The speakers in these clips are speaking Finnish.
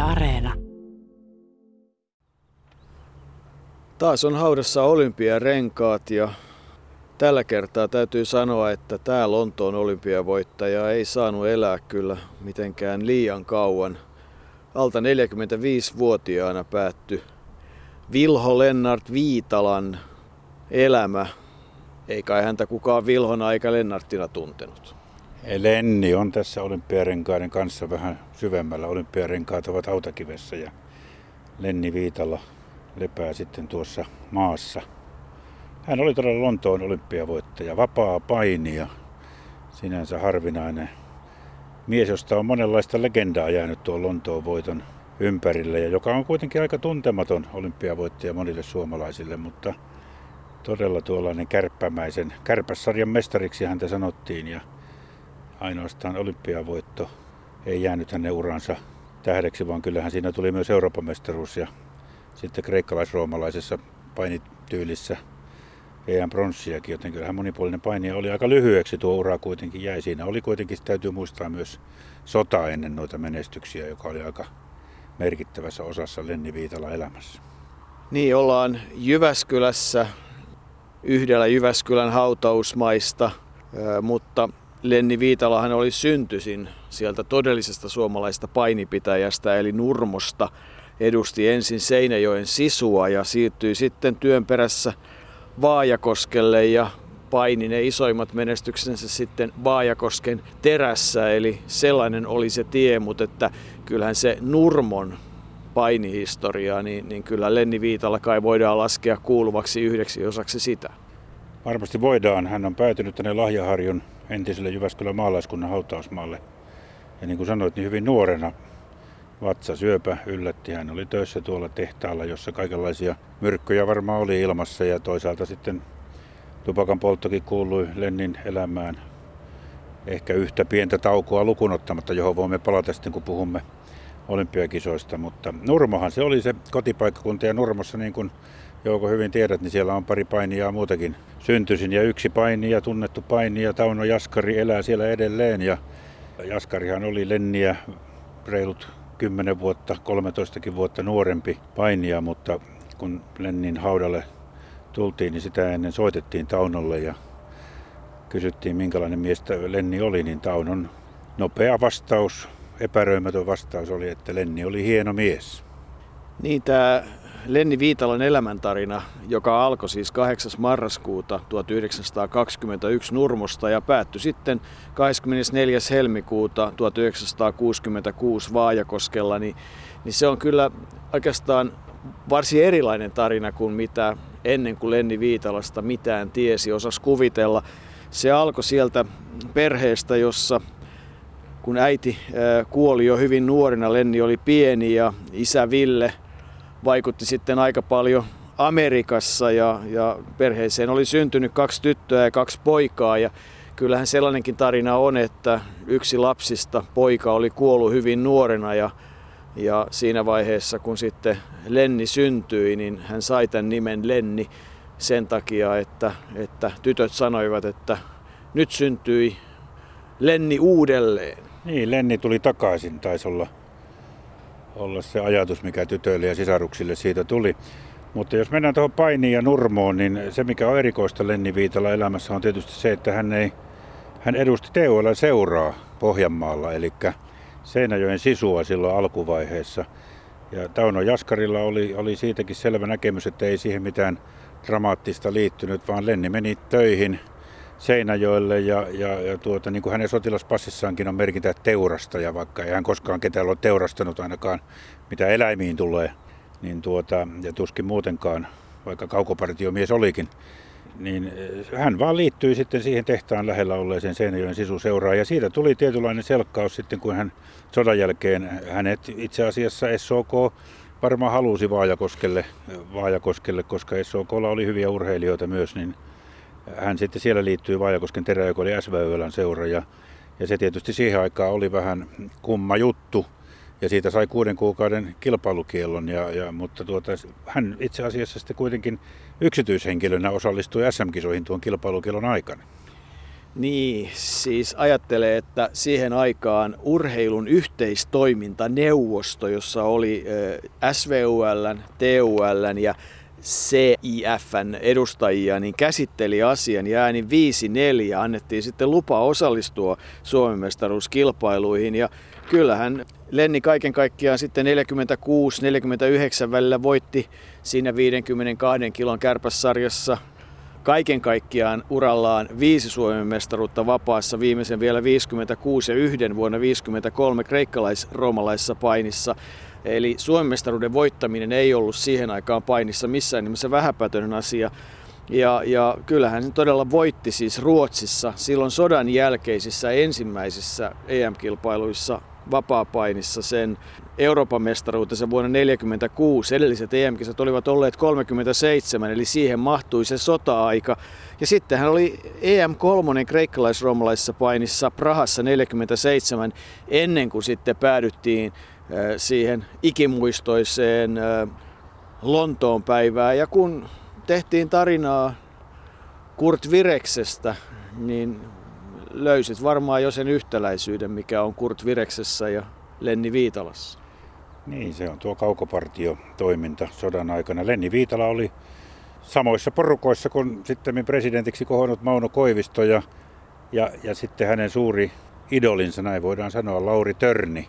Areena. Taas on haudassa olympiarenkaat ja tällä kertaa täytyy sanoa, että tämä Lontoon olympiavoittaja ei saanut elää kyllä mitenkään liian kauan. Alta 45-vuotiaana päättyi Vilho Lennart Viitalan elämä. Ei kai häntä kukaan Vilhona eikä Lennarttina tuntenut. Lenni on tässä olympiarenkaiden kanssa vähän syvemmällä. Olympiarenkaat ovat Hautakivessä ja Lenni Viitala lepää sitten tuossa maassa. Hän oli todella Lontoon olympiavoittaja, vapaa painija, sinänsä harvinainen mies, josta on monenlaista legendaa jäänyt tuon Lontoon voiton ympärille ja joka on kuitenkin aika tuntematon olympiavoittaja monille suomalaisille, mutta todella tuollainen kärpässarjan mestariksi häntä sanottiin ja ainoastaan olympiavoitto ei jäänyt hänen uransa tähdeksi, vaan kyllähän siinä tuli myös Euroopan mestaruus ja sitten kreikkalais-roomalaisessa painityylissä EM-pronssiakin, joten kyllähän monipuolinen painija oli. Aika lyhyeksi tuo ura kuitenkin jäi. Siinä oli kuitenkin, täytyy muistaa myös sota ennen noita menestyksiä, joka oli aika merkittävässä osassa Lenni Viitalan elämässä. Niin, ollaan Jyväskylässä, yhdellä Jyväskylän hautausmaista, mutta Lenni Viitalahan oli syntyisin sieltä todellisesta suomalaista painipitäjästä eli Nurmosta. Edusti ensin Seinäjoen Sisua ja siirtyi sitten työn perässä Vaajakoskelle ja paini ne isoimmat menestyksensä sitten Vaajakosken Terässä. Eli sellainen oli se tie, mutta että kyllähän se Nurmon painihistoria, niin kyllä Lenni Viitala kai voidaan laskea kuuluvaksi yhdeksi osaksi sitä. Varmasti voidaan. Hän on päätynyt tänne Lahjaharjun entiselle Jyväskylän maalaiskunnan hautausmaalle. Ja niin kuin sanoit, niin hyvin nuorena vatsasyöpä yllätti. Hän oli töissä tuolla tehtaalla, jossa kaikenlaisia myrkkyjä varmaan oli ilmassa ja toisaalta sitten tupakan polttokin kuului Lennin elämään. Ehkä yhtä pientä taukoa lukuun ottamatta, johon voimme palata sitten kun puhumme olympiakisoista. Mutta Nurmohan se oli se kotipaikkakunta ja Nurmossa niin kuin Jouko hyvin tiedät, niin siellä on pari painia muutakin syntyisin ja yksi painija, tunnettu painija Tauno Jaskari elää siellä edelleen ja Jaskarihan oli Lenniä reilut 10 vuotta, 13 vuotta nuorempi painija, mutta kun Lennin haudalle tultiin, niin sitä ennen soitettiin Taunolle ja kysyttiin minkälainen mies Lenni oli, niin Taunon nopea vastaus, epäröimätön vastaus oli, että Lenni oli hieno mies. Niin, tämä Lenni Viitalan elämäntarina, joka alkoi siis 8. marraskuuta 1921 Nurmosta ja päättyi sitten 24. helmikuuta 1966 Vaajakoskella, niin se on kyllä oikeastaan varsin erilainen tarina kuin mitä ennen kuin Lenni Viitalasta mitään tiesi, osasi kuvitella. Se alkoi sieltä perheestä, jossa kun äiti kuoli jo hyvin nuorena, Lenni oli pieni ja isä Ville vaikutti sitten aika paljon Amerikassa ja perheeseen oli syntynyt 2 tyttöä ja 2 poikaa ja kyllähän sellainenkin tarina on, että yksi lapsista, poika, oli kuollut hyvin nuorena ja siinä vaiheessa kun sitten Lenni syntyi, niin hän sai tämän nimen Lenni sen takia, että tytöt sanoivat, että nyt syntyi Lenni uudelleen. Niin, Lenni tuli takaisin, taisi olla se ajatus, mikä tytöille ja sisaruksille siitä tuli. Mutta jos mennään tuohon painiin ja Nurmoon, niin se mikä on erikoista Lenni Viitala elämässä on tietysti se, että hän edusti THL-seuraa Pohjanmaalla, eli Seinäjoen Sisua silloin alkuvaiheessa. Ja Tauno Jaskarilla oli siitäkin selvä näkemys, että ei siihen mitään dramaattista liittynyt, vaan Lenni meni töihin Seinäjoelle ja niin kuin hänen sotilaspassissaankin on merkintä teurastaja, vaikka ei hän koskaan ketään ole teurastanut ainakaan mitä eläimiin tulee, niin ja tuskin muutenkaan, vaikka kaukopartiomies olikin, niin hän vaan liittyi sitten siihen tehtaan lähellä olleeseen Seinäjoen Sisu-seuraan ja siitä tuli tietynlainen selkkaus sitten, kun hän sodan jälkeen hänet itse asiassa SOK varmaan halusi Vaajakoskelle, koska SOK:lla oli hyviä urheilijoita myös, niin hän sitten siellä liittyi Vaajakosken Terä, joka oli SVÖ:n seura ja se tietysti siihen aikaan oli vähän kumma juttu ja siitä sai 6 kuukauden kilpailukiellon, mutta hän itse asiassa sitten kuitenkin yksityishenkilönä osallistui SM-kisoihin tuon kilpailukiellon aikana. Niin, siis ajattelee, että siihen aikaan urheilun yhteistoimintaneuvosto, jossa oli SVUL:n, TUL:n ja CIF:n edustajia, niin käsitteli asian ja äänin 5-4 annettiin sitten lupa osallistua Suomen mestaruuskilpailuihin. Ja kyllähän Lenni kaiken kaikkiaan sitten 46-49 välillä voitti siinä 52 kilon kärpässarjassa kaiken kaikkiaan urallaan 5 Suomen mestaruutta vapaassa, viimeisen vielä 56 ja yhden vuonna 53 kreikkalais-roomalaisessa painissa. Eli Suomen mestaruuden voittaminen ei ollut siihen aikaan painissa missään nimessä vähäpätöinen asia. Ja kyllähän hän todella voitti siis Ruotsissa silloin sodan jälkeisissä ensimmäisissä EM-kilpailuissa vapaapainissa sen Euroopan mestaruutensa vuonna 1946. Edelliset EM-kisat olivat olleet 37, eli siihen mahtui se sota-aika. Ja sitten hän oli EM3 kreikkalais-roomalaisessa painissa Prahassa 47 ennen kuin sitten päädyttiin siihen ikimuistoiseen Lontoon päivään. Ja kun tehtiin tarinaa Kurt Vireksestä, niin löysit varmaan jo sen yhtäläisyyden, mikä on Kurt Vireksessä ja Lenni Viitalassa. Niin, se on tuo kaukopartiotoiminta sodan aikana. Lenni Viitala oli samoissa porukoissa kuin sitten presidentiksi kohonnut Mauno Koivisto ja sitten hänen suuri idolinsa, näin voidaan sanoa, Lauri Törni.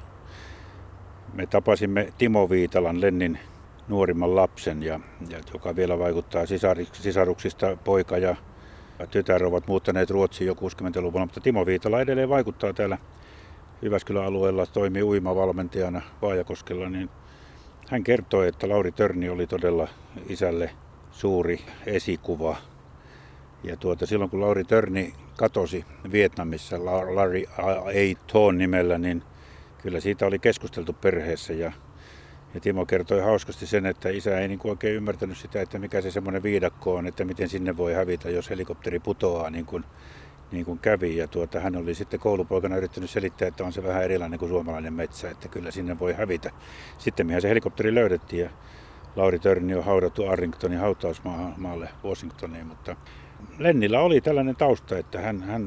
Me tapasimme Timo Viitalan, Lennin nuorimman lapsen, joka vielä vaikuttaa sisaruksista. Poika ja tytär ovat muuttaneet Ruotsiin jo 60-luvulla, mutta Timo Viitala edelleen vaikuttaa täällä Jyväskylän alueella, toimii uimavalmentajana Vaajakoskella, niin hän kertoi, että Lauri Törni oli todella isälle suuri esikuva. Ja silloin kun Lauri Törni katosi Vietnamissa Larry A. Thon nimellä, niin kyllä siitä oli keskusteltu perheessä. Ja Timo kertoi hauskasti sen, että isä ei oikein ymmärtänyt sitä, että mikä se semmoinen viidakko on, että miten sinne voi hävitä, jos helikopteri putoaa niin kuin kävi. Ja hän oli sitten koulupoikana yrittänyt selittää, että on se vähän erilainen kuin suomalainen metsä, että kyllä sinne voi hävitä. Sitten se helikopteri löydettiin ja Lauri Törni on haudattu Arlingtonin hautausmaalle Washingtoniin, mutta Lennillä oli tällainen tausta, että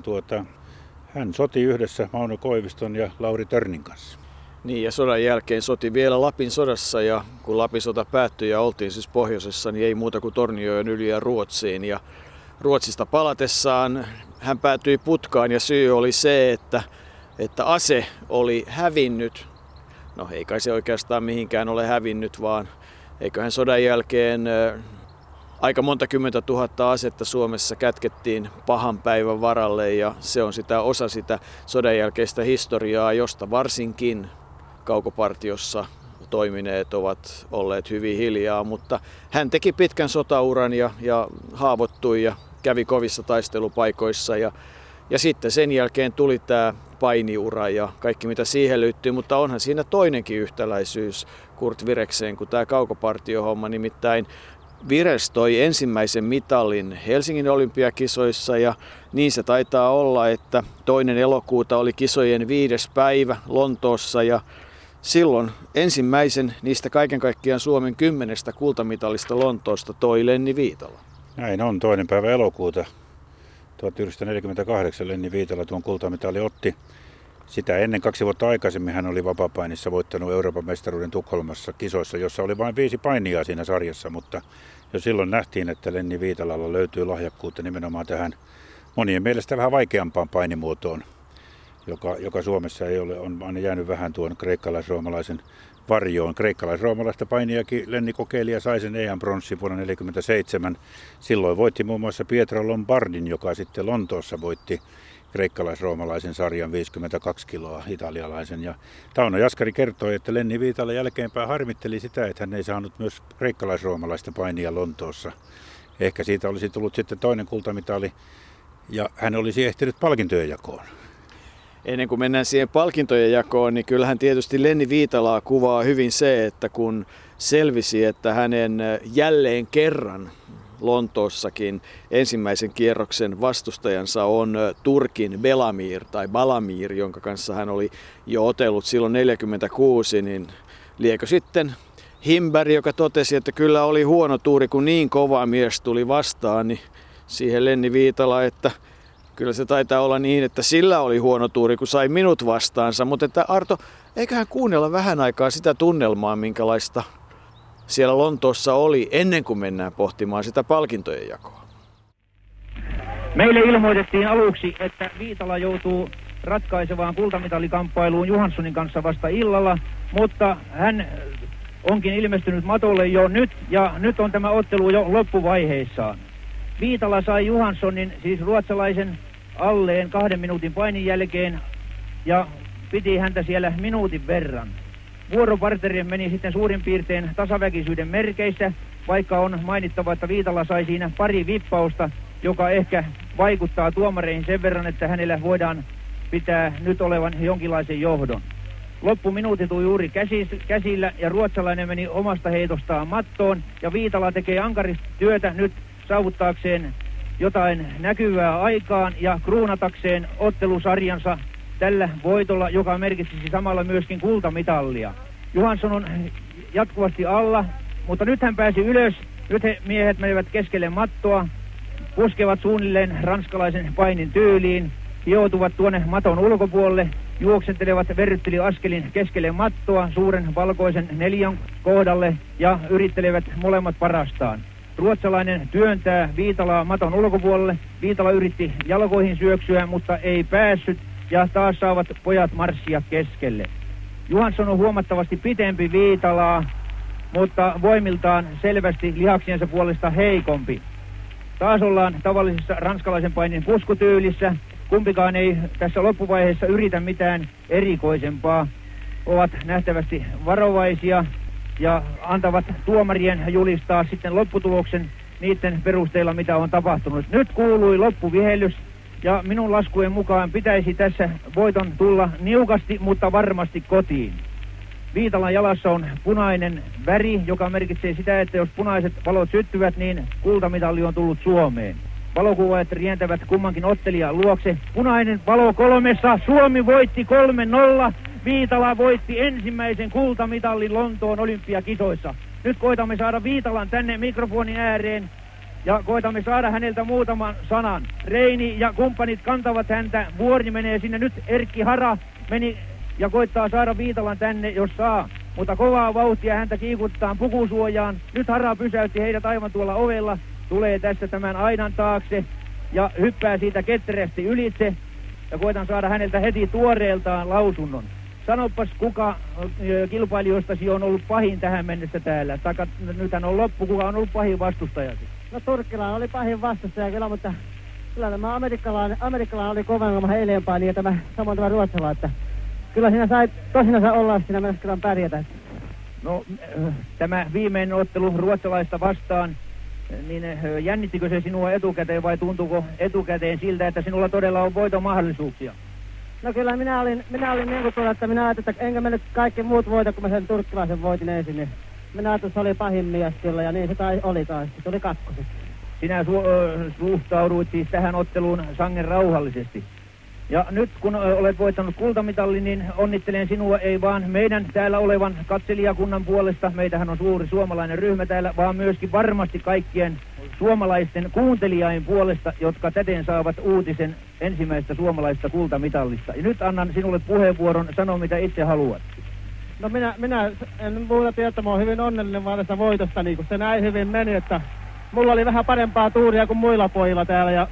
hän soti yhdessä Mauno Koiviston ja Lauri Törnin kanssa. Niin, ja sodan jälkeen soti vielä Lapin sodassa, ja kun Lapin sota päättyi ja oltiin siis pohjoisessa, niin ei muuta kuin Tornionjoen yli ja Ruotsiin. Ja Ruotsista palatessaan hän päätyi putkaan, ja syy oli se, että ase oli hävinnyt. No ei kai se oikeastaan mihinkään ole hävinnyt, vaan eiköhän sodan jälkeen aika monta 10 000 asetta Suomessa kätkettiin pahan päivän varalle, ja se on osa sitä sodan jälkeistä historiaa, josta varsinkin kaukopartiossa toimineet ovat olleet hyvin hiljaa, mutta hän teki pitkän sotauran ja haavoittui ja kävi kovissa taistelupaikoissa ja sitten sen jälkeen tuli tämä painiura ja kaikki mitä siihen liittyy, mutta onhan siinä toinenkin yhtäläisyys Kurt Virekseen kuin tämä kaukopartiohomma, nimittäin Vires toi ensimmäisen mitalin Helsingin olympiakisoissa ja niin se taitaa olla, että 2. elokuuta oli kisojen 5. päivä Lontoossa ja silloin ensimmäisen niistä kaiken kaikkiaan Suomen 10 kultamitalista Lontoosta toi Lenni Viitala. Näin on, 2. päivä elokuuta 1948 Lenni Viitala tuon kultamitali otti. Sitä ennen 2 vuotta aikaisemmin hän oli vapaapainissa voittanut Euroopan mestaruuden Tukholmassa kisoissa, jossa oli vain 5 painijaa siinä sarjassa, mutta jo silloin nähtiin, että Lenni Viitalalla löytyy lahjakkuutta nimenomaan tähän monien mielestä vähän vaikeampaan painimuotoon, joka Suomessa ei ole, on aina jäänyt vähän tuon kreikkalais-roomalaisen varjoon. Kreikkalais-roomalaista painijakin Lenni kokeili ja sai sen EM-bronssin vuonna 1947. Silloin voitti muun muassa Pietro Lombardin, joka sitten Lontoossa voitti kreikkalais-roomalaisen sarjan 52 kiloa italialaisen. Ja Tauno Jaskari kertoi, että Lenni Viitala jälkeenpäin harmitteli sitä, että hän ei saanut myös kreikkalais-roomalaista painia Lontoossa. Ehkä siitä olisi tullut sitten toinen kultamitali ja hän olisi ehtinyt palkintojen jakoon. Ennen kuin mennään siihen palkintojen jakoon, niin kyllähän tietysti Lenni Viitalaa kuvaa hyvin se, että kun selvisi, että hänen jälleen kerran Lontoossakin ensimmäisen kierroksen vastustajansa on Turkin Balamir, jonka kanssa hän oli jo otellut silloin 1946, niin liekö sitten Himberg, joka totesi, että kyllä oli huono tuuri, kun niin kova mies tuli vastaan, niin siihen Lenni Viitala, että Kyllä se taitaa olla niin, että sillä oli huono tuuri, kun sai minut vastaansa. Mutta että Arto, eiköhän kuunnella vähän aikaa sitä tunnelmaa, minkälaista siellä Lontoossa oli ennen kuin mennään pohtimaan sitä palkintojen jakoa. Meille ilmoitettiin aluksi, että Viitala joutuu ratkaisevaan kultamitalikamppailuun Johanssonin kanssa vasta illalla, mutta hän onkin ilmestynyt matolle jo nyt, ja nyt on tämä ottelu jo loppuvaiheissaan. Viitala sai Johanssonin, siis ruotsalaisen, alleen 2 minuutin painin jälkeen, ja piti häntä siellä minuutin verran. Vuoroparterien meni sitten suurin piirtein tasaväkisyyden merkeissä, vaikka on mainittava, että Viitala sai siinä pari vippausta, joka ehkä vaikuttaa tuomareihin sen verran, että hänellä voidaan pitää nyt olevan jonkinlaisen johdon. Loppuminuutit on juuri käsillä ja ruotsalainen meni omasta heitostaan mattoon ja Viitala tekee ankarista työtä nyt saavuttaakseen jotain näkyvää aikaan ja kruunatakseen ottelusarjansa tällä voitolla, joka merkitsisi samalla myöskin kultamitallia. Johansson on jatkuvasti alla, mutta nyt hän pääsi ylös. Nyt miehet menevät keskelle mattoa, puskevat suunnilleen ranskalaisen painin tyyliin, joutuvat tuonne maton ulkopuolelle, juoksentelevat verryttelyaskelin keskelle mattoa suuren valkoisen 4 kohdalle ja yrittelevät molemmat parastaan. Ruotsalainen työntää Viitalaa maton ulkopuolelle. Viitala yritti jalkoihin syöksyä, mutta ei päässyt ja taas saavat pojat marssia keskelle. Johansson on huomattavasti pitempi Viitalaa, mutta voimiltaan selvästi lihaksiensa puolesta heikompi. Taas ollaan tavallisessa ranskalaisen painin puskutyylissä. Kumpikaan ei tässä loppuvaiheessa yritä mitään erikoisempaa. Ovat nähtävästi varovaisia ja antavat tuomarien julistaa sitten lopputuloksen niiden perusteella, mitä on tapahtunut. Nyt kuului loppuvihellys ja minun laskujen mukaan pitäisi tässä voiton tulla niukasti, mutta varmasti kotiin. Viitalan jalassa on punainen väri, joka merkitsee sitä, että jos punaiset valot syttyvät, niin kultamitalli on tullut Suomeen. Valokuvaajat rientävät kummankin ottelijan luokse. Punainen valo 3. Suomi voitti 3-0. Viitala voitti ensimmäisen kultamitallin Lontoon olympiakisoissa. Nyt koitamme saada Viitalan tänne mikrofonin ääreen ja koitamme saada häneltä muutaman sanan. Reini ja kumppanit kantavat häntä. Vuori menee sinne. Nyt Erkki Hara meni ja koittaa saada Viitalan tänne, jos saa. Mutta kovaa vauhtia häntä kiikutetaan pukusuojaan. Nyt Hara pysäytti heidät aivan tuolla ovella. Tulee tässä tämän aidan taakse ja hyppää siitä ketterästi ylitse. Ja koitan saada häneltä heti tuoreeltaan lausunnon. Sanopas, kuka kilpailijoistasi on ollut pahin tähän mennessä täällä? Nythän on loppu, kuka on ollut pahin vastustajasi? No turkkilainen oli pahin vastustaja kyllä, mutta kyllä tämä amerikkalainen oli kovemmin eilenpäin ja samoin tämä ruotsalainen, että kyllä siinä sai tosinansa olla siinä mennessä kyllä pärjätä. No tämä viimeinen ottelu ruotsalaista vastaan, niin jännittikö se sinua etukäteen vai tuntuuko etukäteen siltä, että sinulla todella on voiton mahdollisuuksia? No kyllä minä olin niin kuin tuolla, että minä ajattelin, että enkä mennyt kaikki muut voita, kun mä sen turkkilaisen voitin ensin, niin minä ajattelin, että se oli pahin mies kyllä ja niin se oli taas, se oli 2. Sinä suhtauduit siis tähän otteluun sangen rauhallisesti. Ja nyt kun olet voittanut kultamitalli, niin onnittelen sinua ei vaan meidän täällä olevan katselijakunnan puolesta, meitähän on suuri suomalainen ryhmä täällä, vaan myöskin varmasti kaikkien suomalaisten kuuntelijain puolesta, jotka täten saavat uutisen ensimmäisestä suomalaisesta kultamitallista. Ja nyt annan sinulle puheenvuoron, sano mitä itse haluat. No minä en muuta tiedä, että mä oon hyvin onnellinen vaan tästä voitosta, niin kun se näin hyvin meni, että mulla oli vähän parempaa tuuria kuin muilla pojilla täällä ja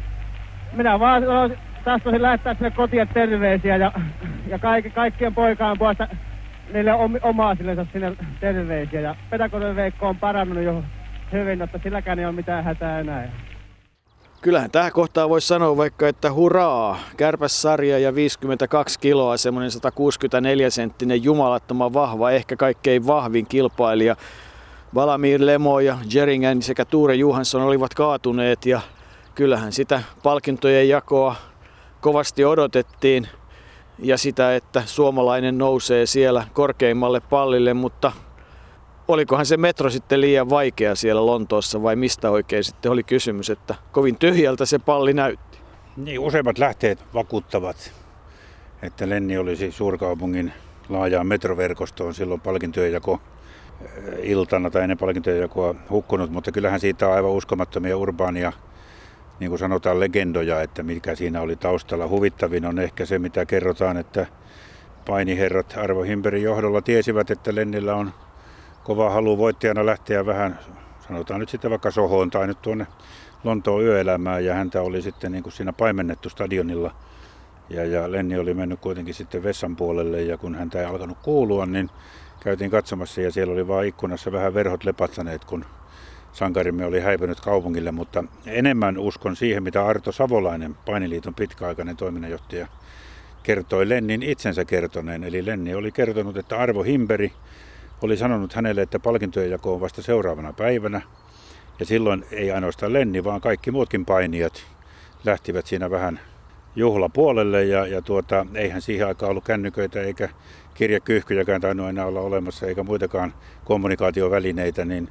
minä vaan tahtoisin lähettää sinne kotiin terveisiä ja kaikkien poikaan puolesta niille omaisillensa sinne terveisiä. Ja Petäkoinen Veikko on parannut jo hyvin, että silläkään ei ole mitään hätää enää. Kyllähän tähän kohtaan voisi sanoa vaikka, että hurraa, kärpässarja ja 52 kiloa, semmoinen 164-senttinen jumalattoman vahva, ehkä kaikkein vahvin kilpailija. Valamir Lemo ja Jeringen sekä Ture Johansson olivat kaatuneet ja kyllähän sitä palkintojen jakoa kovasti odotettiin ja sitä, että suomalainen nousee siellä korkeimmalle pallille, mutta olikohan se metro sitten liian vaikea siellä Lontoossa vai mistä oikein sitten oli kysymys, että kovin tyhjältä se palli näytti? Niin, useimmat lähteet vakuuttavat, että Lenni olisi suurkaupungin laajaan metroverkostoon silloin palkintojen jako iltana tai ennen palkintojen jakoa hukkunut, mutta kyllähän siitä on aivan uskomattomia urbaania niin kuin sanotaan, legendoja, että mikä siinä oli taustalla. Huvittavin on ehkä se, mitä kerrotaan, että painiherrat Arvo Himbergin johdolla tiesivät, että Lennillä on kova halu voittajana lähteä vähän, sanotaan nyt sitten vaikka Sohoon tai nyt tuonne Lontoon yöelämään, ja häntä oli sitten niin kuin siinä paimennettu stadionilla. Ja Lenni oli mennyt kuitenkin sitten vessan puolelle, ja kun häntä ei alkanut kuulua, niin käytiin katsomassa, ja siellä oli vaan ikkunassa vähän verhot lepatsaneet, kun sankarimme oli häipynyt kaupungille. Mutta enemmän uskon siihen, mitä Arto Savolainen, Painiliiton pitkäaikainen toiminnanjohtaja, kertoi Lennin itsensä kertoneen. Eli Lenni oli kertonut, että Arvo Himberg oli sanonut hänelle, että palkintojen jako on vasta seuraavana päivänä. Ja silloin ei ainoastaan Lenni, vaan kaikki muutkin painijat lähtivät siinä vähän juhlapuolelle. Ja eihän siihen aikaan ollut kännyköitä eikä kirjakyyhkyjäkään tainnut enää olla olemassa, eikä muitakaan kommunikaatiovälineitä, niin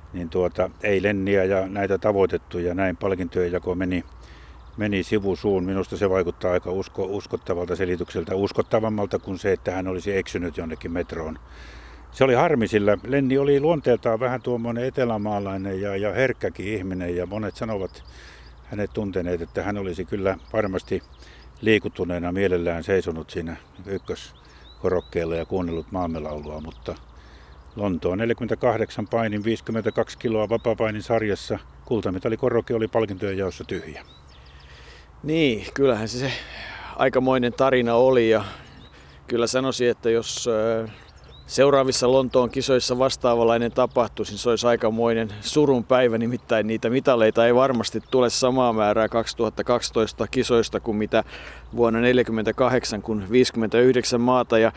ei Lenniä ja näitä tavoitettu, ja näin palkintojen jako meni sivusuun. Minusta se vaikuttaa aika uskottavalta selitykseltä, uskottavammalta kuin se, että hän olisi eksynyt jonnekin metroon. Se oli harmi, sillä Lenni oli luonteeltaan vähän tuommoinen etelämaalainen ja herkkäkin ihminen, ja monet sanovat hänet tunteneet, että hän olisi kyllä varmasti liikuttuneena mielellään seisonut siinä ykköskorokkeella ja kuunnellut maamelaulua, mutta Lontoon 48 painin 52 kiloa vapaapainin sarjassa kultamitalikorokki oli palkintojen jaossa tyhjä. Niin, kyllähän se aikamoinen tarina oli, ja kyllä sanoisin, että jos seuraavissa Lontoon kisoissa vastaavanlainen tapahtuisi, niin se olisi aikamoinen surun päivä, nimittäin niitä mitaleita ei varmasti tule samaa määrää 2012 kisoista kuin mitä vuonna 1948, kun 59 maata ja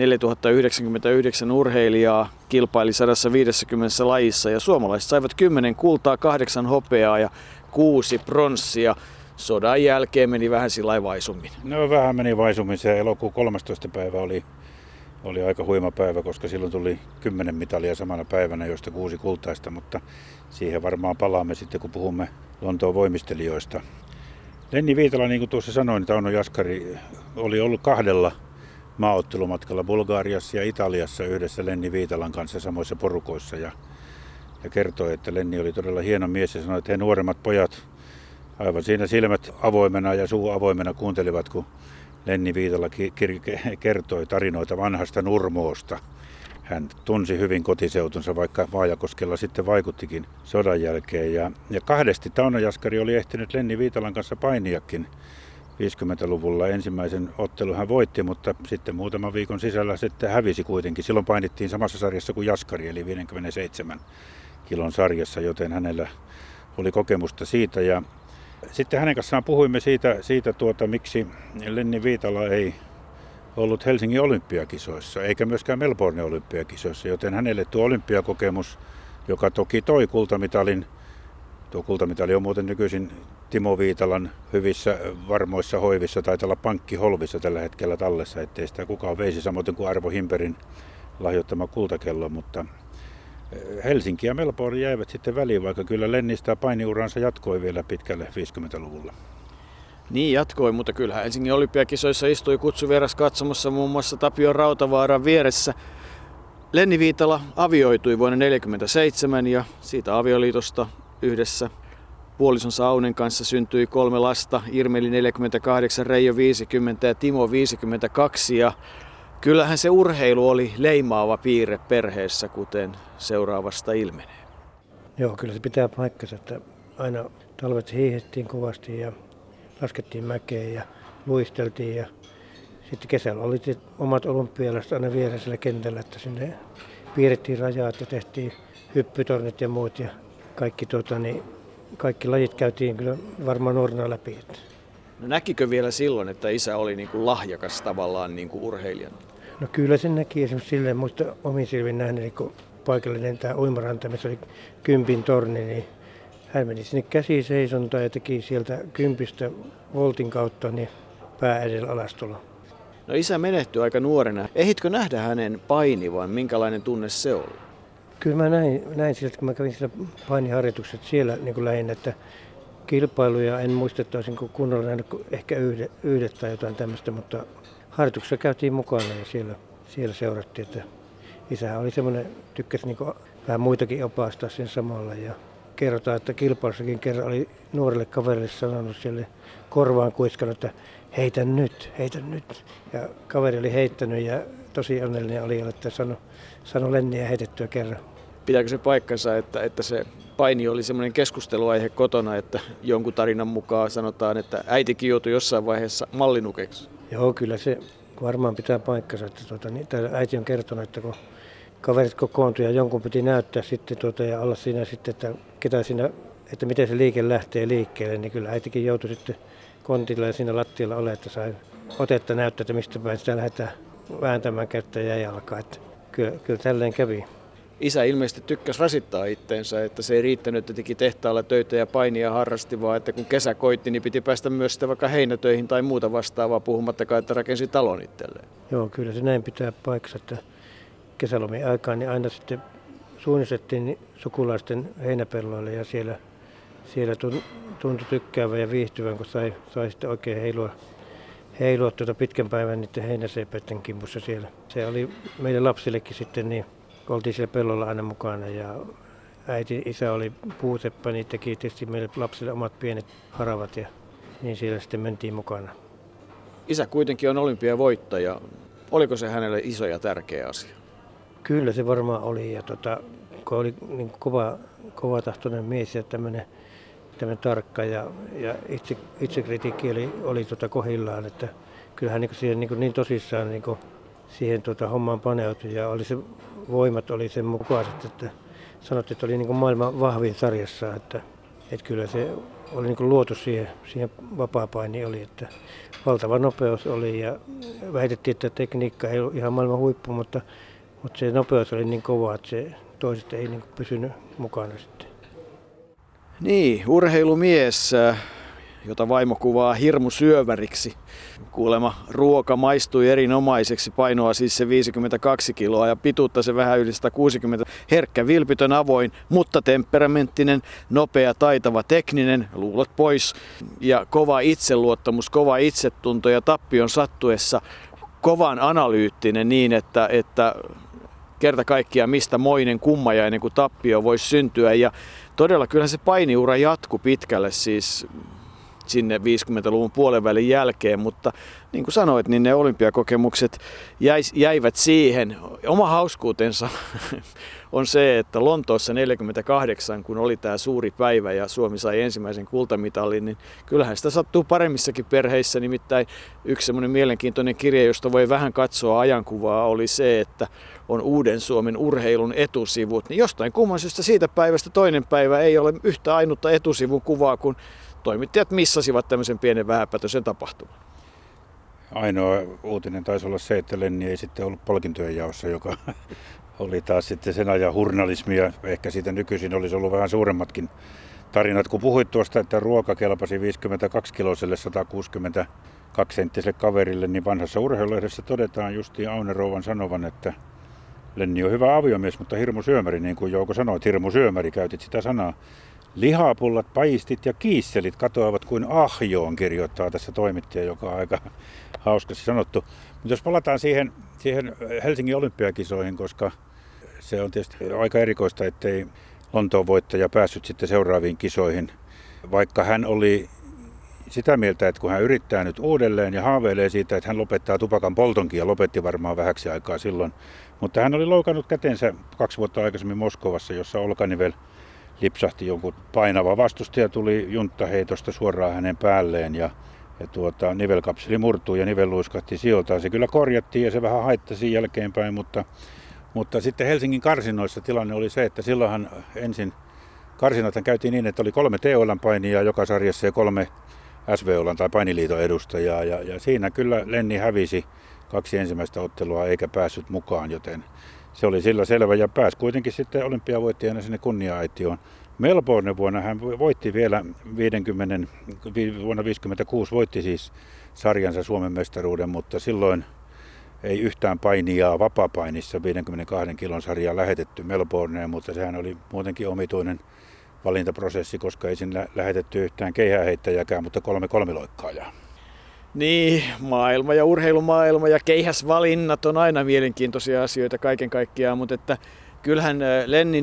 4099 urheilijaa kilpaili 150 lajissa, ja suomalaiset saivat 10 kultaa, 8 hopeaa ja 6 pronssia. Sodan jälkeen meni vähän sillä vaisummin. No vähän meni vaisummin. Se elokuun 13. päivä oli aika huima päivä, koska silloin tuli 10 mitalia samana päivänä, joista 6 kultaista, mutta siihen varmaan palaamme sitten, kun puhumme Lontoon voimistelijoista. Lenni Viitala, niin kuin tuossa sanoin, Tauno Jaskari oli ollut 2 maaottelumatkalla Bulgariassa ja Italiassa yhdessä Lenni Viitalan kanssa samoissa porukoissa, ja kertoi, että Lenni oli todella hieno mies, ja sanoi, että he nuoremmat pojat aivan siinä silmät avoimena ja suu avoimena kuuntelivat, kun Lenni Viitala kertoi tarinoita vanhasta Nurmoosta. Hän tunsi hyvin kotiseutunsa, vaikka Vaajakoskella sitten vaikuttikin sodan jälkeen. Ja 2 Tauno Jaskari oli ehtinyt Lenni Viitalan kanssa painiakin 50-luvulla. Ensimmäisen ottelun hän voitti, mutta sitten muutaman viikon sisällä sitten hävisi kuitenkin. Silloin painittiin samassa sarjassa kuin Jaskari, eli 57 kilon sarjassa, joten hänellä oli kokemusta siitä. Ja sitten hänen kanssaan puhuimme siitä miksi Lenni Viitala ei ollut Helsingin olympiakisoissa, eikä myöskään Melbourne olympiakisoissa, joten hänelle tuo olympiakokemus, joka toki toi kultamitalin, tuo kultamitali on muuten nykyisin Timo Viitalan hyvissä varmoissa hoivissa, taitaa olla pankkiholvissa tällä hetkellä tallessa, ettei sitä kukaan veisi, samoin kuin Arvo Himbergin lahjoittama kultakello, mutta Helsinki ja Melbourne jäivät sitten väliin, vaikka kyllä Lenni sitä painiuransa jatkoi vielä pitkälle 50-luvulla. Niin jatkoi, mutta kyllä Helsingin olympiakisoissa istui kutsuvieras katsomassa muun muassa Tapio Rautavaaran vieressä. Lenni Viitala avioitui vuonna 1947 ja siitä avioliitosta yhdessä puolisonsa Aunen kanssa syntyi 3 lasta, Irmeli 48, Reijo 50 ja Timo 52. Ja kyllähän se urheilu oli leimaava piirre perheessä, kuten seuraavasta ilmenee. Joo, kyllä se pitää paikkansa, että aina talvet hiihdettiin kovasti ja laskettiin mäkeen ja luisteltiin. Ja sitten kesällä oli omat olympialaiset aina viereisellä kentällä, että sinne piirrettiin rajat ja tehtiin hyppytornit ja muut. Ja kaikki lajit käytiin kyllä varmaan nuorena läpi. No näkikö vielä silloin, että isä oli niin kuin lahjakas tavallaan niin kuin urheilijana? No kyllä sen näki esimerkiksi silleen, muista omin silmin nähneeni, kun paikallinen tämä uimaranta, missä oli 10 torni, niin hän meni sinne käsiseisontaan ja teki sieltä 10 voltin kautta niin pää edellä alastolla. No isä menehtyi aika nuorena. Ehitkö nähdä hänen painivan? Minkälainen tunne se oli? Kyllä mä näin sieltä, kun mä kävin siellä painiharjoitukset siellä niin kuin lähinnä, että kilpailuja en muista, että olisin kunnolla nähnyt ehkä yhdet tai jotain tämmöistä, mutta harjoituksessa käytiin mukana ja siellä seurattiin, että isähän oli semmoinen, tykkäsi niin vähän muitakin opastaa sen samalla ja kerrotaan, että kilpailussakin kerran oli nuorelle kaverille sanonut siellä korvaan kuiskannut, että heitä nyt. Ja kaveri oli heittänyt ja tosi onnellinen oli, että sanoi Lenniä heitettyä kerran. Pitääkö se paikkansa, että se paini oli semmoinen keskusteluaihe kotona, että jonkun tarinan mukaan sanotaan, että äitikin joutui jossain vaiheessa mallinukeksi? Joo, kyllä se varmaan pitää paikkansa. Että äiti on kertonut, että kun kaverit kokoontui ja jonkun piti näyttää sitten ja olla siinä sitten, että miten se liike lähtee liikkeelle, niin kyllä äitikin joutui sitten kontilla ja siinä lattialla olemaan, että sai otetta näyttää, että mistä päin sitä lähdetään vääntämään kättä ja jalkaa. Että kyllä tälleen kävi. Isä ilmeisesti tykkäsi rasittaa itteensä, että se ei riittänyt, että teki tehtaalla töitä ja painia harrasti, vaan että kun kesä koitti, niin piti päästä myös sitten vaikka heinätöihin tai muuta vastaavaa, puhumattakaan, että rakensi talon itselleen. Joo, kyllä se näin pitää paikassa, että kesälomien aikaan niin aina sitten suunnistettiin sukulaisten heinäpelloille ja siellä tuntui tykkäävän ja viihtyvän, kun sai sitten oikein heilua pitkän päivän niiden heinäseipäiden kimpussa siellä. Se oli meille lapsillekin sitten niin, oltiin siellä pellolla aina mukana ja isä oli puuseppä, niin teki tietysti meille lapsille omat pienet haravat ja niin siellä sitten mentiin mukana. Isä kuitenkin on olympiavoittaja. Oliko se hänelle iso ja tärkeä asia? Kyllä se varmaan oli ja kun oli niin kovatahtoinen mies ja tämmöinen tarkka ja itsekritiikki oli kohdillaan, että kyllähän niin siihen niin tosissaan siihen hommaan paneutui ja voimat oli sen mukaiset, että sanottiin, että oli niin maailman vahvin sarjassa, että kyllä se oli niin luotu siihen vapaapaini oli, että valtava nopeus oli ja väitettiin, että tekniikka ei ollut ihan maailman huippu, mutta se nopeus oli niin kova, että se toiset ei niin pysynyt mukana sitten. Niin, urheilumies, jota vaimo kuvaa hirmusyöväriksi. Kuulemma ruoka maistui erinomaiseksi, painoa siis se 52 kiloa ja pituutta se vähän yli 160. Herkkä, vilpitön, avoin, mutta temperamenttinen, nopea, taitava, tekninen, luulot pois ja kova itseluottamus, kova itsetunto ja tappion sattuessa kovan analyyttinen niin, että kerta kaikkiaan mistä moinen kummajainen kuin tappio voisi syntyä. Ja todella kyllä se painiura jatkui pitkälle siis sinne 50-luvun puolenvälin jälkeen, mutta niin kuin sanoit, niin ne olympiakokemukset jäivät siihen. Oma hauskuutensa on se, että Lontoossa 48, kun oli tämä suuri päivä ja Suomi sai ensimmäisen kultamitalin, niin kyllähän sitä sattuu paremmissakin perheissä. Nimittäin yksi semmoinen mielenkiintoinen kirja, josta voi vähän katsoa ajankuvaa, oli se, että on Uuden Suomen urheilun etusivut. Niin jostain kumman syystä siitä päivästä toinen päivä ei ole yhtä ainutta etusivun kuvaa, kun toimittajat missasivat tämmöisen pienen vähäpätöisen tapahtuman. Ainoa uutinen taisi olla se, että Lenni ei sitten ollut palkintojen jaossa, joka oli taas sitten sen ajan hurnalismia. Ehkä siitä nykyisin olisi ollut vähän suuremmatkin tarinat. Kun puhuit tuosta, että ruoka kelpasi 52-kiloselle 162-senttiselle kaverille, niin vanhassa urheilulehdessä todetaan justiin Aune Rouvan sanovan, että Lenni on hyvä aviomies, mutta hirmusyömäri, niin kuin Jouko sanoi, hirmusyömäri, käytit sitä sanaa. Lihapullat, paistit ja kiisselit katoavat kuin ahjoon, kirjoittaa tässä toimittaja, joka on aika hauskasti sanottu. Mutta jos palataan siihen Helsingin olympiakisoihin, koska se on tietysti aika erikoista, ettei Lontoon voittaja päässyt sitten seuraaviin kisoihin, vaikka hän oli sitä mieltä, että kun hän yrittää nyt uudelleen ja haaveilee siitä, että hän lopettaa tupakan poltonkin ja lopetti varmaan vähäksi aikaa silloin, mutta hän oli loukannut kätensä 2 vuotta aikaisemmin Moskovassa, jossa olkanivel lipsahti, jonkun painava vastustaja tuli junttaheitosta suoraan hänen päälleen ja nivelkapseli murtui ja nivel luiskahti sijoiltaan. Se kyllä korjattiin ja se vähän haittasi jälkeenpäin, mutta sitten Helsingin karsinoissa tilanne oli se, että silloinhan ensin karsinathan käytiin niin, että oli 3 THL:n painia joka sarjassa ja 3 SVO:n tai painiliiton edustajaa ja siinä kyllä Lenni hävisi 2 ensimmäistä ottelua eikä päässyt mukaan, joten se oli sillä selvä ja pääsi kuitenkin sitten olympiavoittajana sinne kunnia-aitioon. Melbourne vuonna hän voitti vielä vuonna 1956 voitti siis sarjansa Suomen mestaruuden, mutta silloin ei yhtään painijaa vapaapainissa 52 kilon sarjaa lähetetty Melbourneen, mutta sehän oli muutenkin omituinen valintaprosessi, koska ei sinne lähetetty yhtään keihääheittäjäkään, mutta 3 kolmiloikkaajaa. Niin, maailma ja urheilumaailma ja keihäsvalinnat on aina mielenkiintoisia asioita kaiken kaikkiaan, mutta että Kyllähän Lenni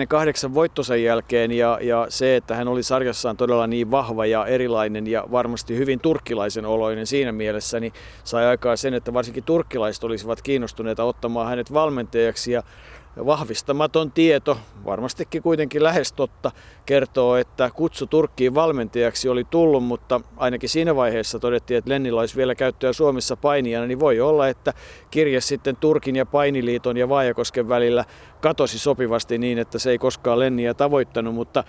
48 voittonsa jälkeen ja se, että hän oli sarjassaan todella niin vahva ja erilainen ja varmasti hyvin turkkilaisen oloinen siinä mielessä, niin sai aikaa sen, että varsinkin turkkilaiset olisivat kiinnostuneita ottamaan hänet valmentajaksi. Ja vahvistamaton tieto, varmastikin kuitenkin lähes totta, kertoo, että kutsu Turkkiin valmentajaksi oli tullut, mutta ainakin siinä vaiheessa todettiin, että Lennillä olisi vielä käyttöä Suomessa painijana, niin voi olla, että kirje sitten Turkin ja Painiliiton ja Vaajakosken välillä katosi sopivasti niin, että se ei koskaan Lenniä tavoittanut, mutta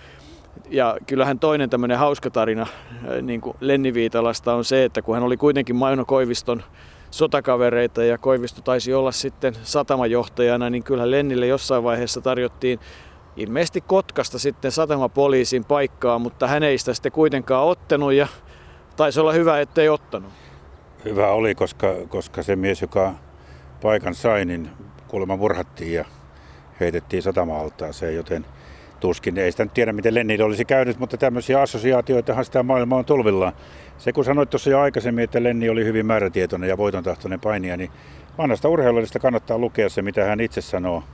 ja kyllähän toinen tämmöinen hauska tarina niin kuin Lenni Viitalasta on se, että kun hän oli kuitenkin Mauno Koiviston sotakavereita ja Koivisto taisi olla sitten satamajohtajana, niin kyllä Lennille jossain vaiheessa tarjottiin ilmeisesti Kotkasta sitten satamapoliisin paikkaa, mutta hän ei sitä sitten kuitenkaan ottanut ja taisi olla hyvä, ettei ottanut. Hyvä oli, koska se mies, joka paikan sai, niin kuulemma murhattiin ja heitettiin satama-altaaseen, joten tuskin ei sitä nyt tiedä, miten Lennille olisi käynyt, mutta tämmöisiä assosiaatioitahan sitä maailmaa on tulvillaan. Se kun sanoit tuossa jo aikaisemmin, että Lenni oli hyvin määrätietoinen ja voitontahtoinen painija, niin vanhasta urheilijasta kannattaa lukea se, mitä hän itse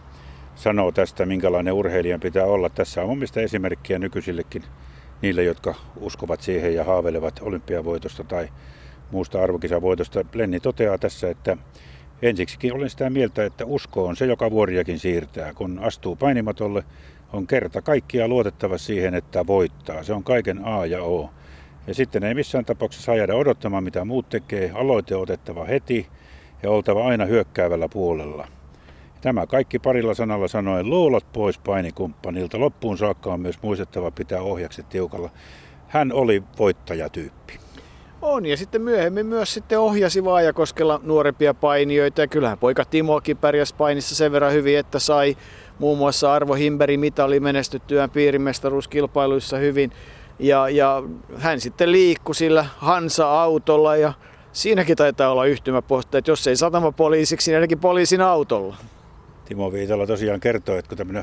sanoo tästä, minkälainen urheilijan pitää olla. Tässä on mun mielestä esimerkkiä nykyisillekin niille, jotka uskovat siihen ja haaveilevat olympiavoitosta tai muusta arvokisavoitosta. Lenni toteaa tässä, että ensiksikin olen sitä mieltä, että usko on se, joka vuoriakin siirtää. Kun astuu painimatolle, on kerta kaikkia luotettava siihen, että voittaa. Se on kaiken A ja O. Ja sitten ei missään tapauksessa jäädä odottamaan, mitä muut tekee. Aloite otettava heti ja oltava aina hyökkäävällä puolella. Tämä kaikki parilla sanalla sanoen luulot pois painikumppanilta. Loppuun saakka on myös muistettava pitää ohjakset tiukalla. Hän oli voittajatyyppi. On, ja sitten myöhemmin myös sitten ohjasi Vaajakoskella nuorempia painijoita. Ja kyllähän poika Timokin pärjäsi painissa sen verran hyvin, että sai muun muassa Arvo Himberg mitali menestyttyään piirimestaruuskilpailuissa hyvin. Ja hän sitten liikkui sillä Hansa-autolla ja siinäkin taitaa olla yhtymäpohta, että jos ei satamapoliisiksi, niin ainakin poliisin autolla. Timo Viitala tosiaan kertoo, että kun tämmöinen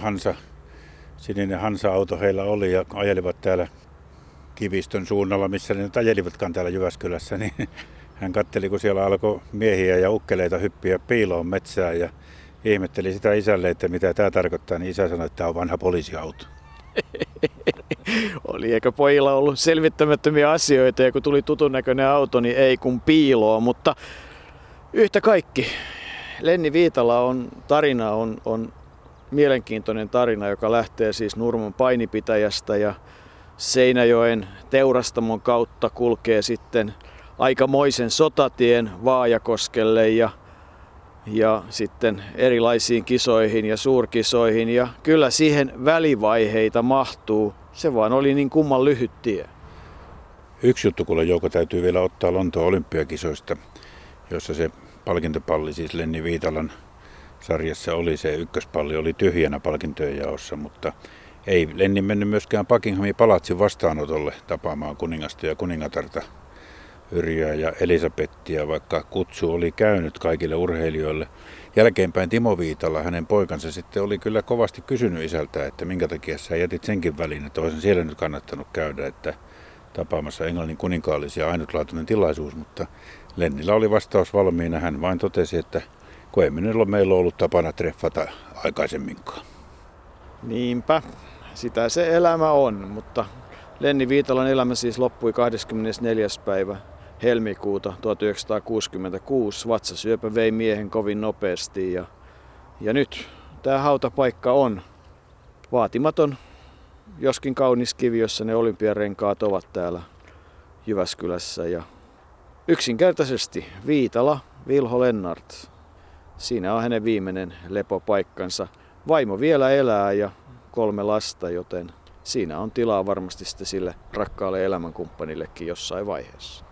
sininen Hansa-auto heillä oli ja ajelivat täällä Kivistön suunnalla, missä ne nyt ajelivatkaan täällä Jyväskylässä, niin hän katseli, kun siellä alkoi miehiä ja ukkeleita hyppiä piiloon metsään ja ihmetteli sitä isälle, että mitä tämä tarkoittaa, niin isä sanoi, että tämä on vanha poliisiauto. Oli, eikö pojilla ollut selvittämättömiä asioita ja kun tuli tutun näköinen auto, niin ei kun piiloon, mutta yhtä kaikki. Lenni Viitala on mielenkiintoinen tarina, joka lähtee siis Nurmon painipitäjästä ja Seinäjoen teurastamon kautta kulkee sitten aikamoisen sotatien Vaajakoskelle ja sitten erilaisiin kisoihin ja suurkisoihin ja kyllä siihen välivaiheita mahtuu. Se vaan oli niin kumman lyhyt tie. Yksi juttu, kuule Jouko, täytyy vielä ottaa Lontoon olympiakisoista, jossa se palkintopalli, siis Lenni Viitalan sarjassa oli se ykköspalli, oli tyhjänä palkintojen jaossa, mutta ei Lenni mennyt myöskään Buckinghamin palatsin vastaanotolle tapaamaan kuningasta ja kuningatarta Yrjöä ja Elisabettia, vaikka kutsu oli käynyt kaikille urheilijoille. Jälkeenpäin Timo Viitala, hänen poikansa, sitten oli kyllä kovasti kysynyt isältä, että minkä takia sä jätit senkin väliin, että olisi siellä nyt kannattanut käydä, että tapaamassa Englannin kuninkaallisia ainutlaatuinen tilaisuus, mutta Lennillä oli vastaus valmiina. Hän vain totesi, että kun ei meillä ollut tapana treffata aikaisemminkaan. Niinpä, sitä se elämä on, mutta Lenni Viitalan elämä siis loppui 24. päivä helmikuuta 1966. Vatsasyöpä vei miehen kovin nopeasti ja nyt tämä hautapaikka on vaatimaton, joskin kaunis kivi, jossa ne olympiarenkaat ovat täällä Jyväskylässä. Ja yksinkertaisesti Viitala Vilho Lennart. Siinä on hänen viimeinen lepopaikkansa. Vaimo vielä elää ja 3 lasta, joten siinä on tilaa varmasti sitten sille rakkaalle elämänkumppanillekin jossain vaiheessa.